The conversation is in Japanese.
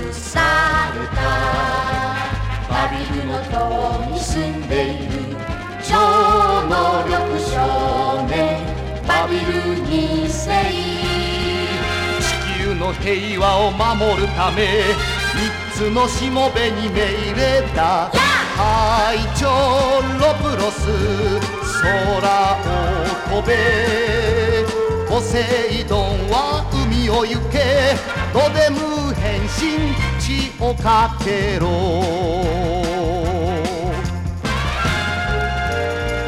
されたバビルの塔に住んでいる超能力少年バビル2世。 地球の平和を守るため3つのしもべに命令だ。隊長ロプロス空を飛べ、ポセイドンは海を行け、ドデム変身血をかけろ。